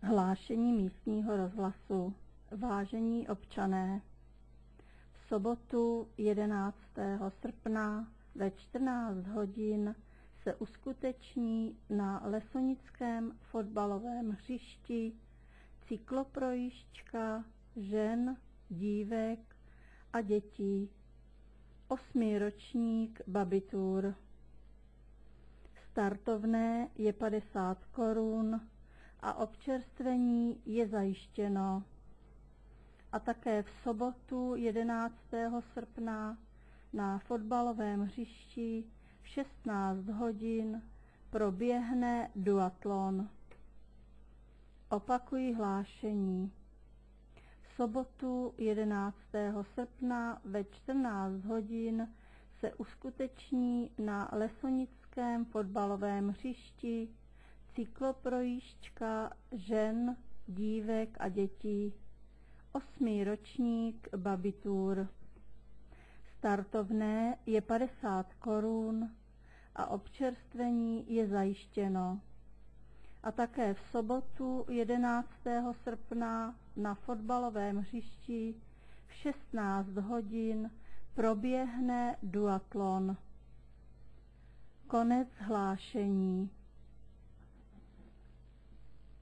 Hlášení místního rozhlasu. Vážení občané, v sobotu 11. srpna ve 14 hodin se uskuteční na Lesonickém fotbalovém hřišti cykloprojížďka žen, dívek a dětí. 8. ročník Baby Tour. Startovné je 50 korun a občerstvení je zajištěno. A také v sobotu 11. srpna na fotbalovém hřišti v 16 hodin proběhne duatlon. Opakuji hlášení. V sobotu 11. srpna ve 14 hodin se uskuteční na Lesonickém fotbalovém hřišti cykloprojížďka žen, dívek a dětí. 8. ročník Baby Tour. Startovné je 50 korun a občerstvení je zajištěno. A také v sobotu 11. srpna na fotbalovém hřišti v 16 hodin proběhne duatlon. Konec hlášení.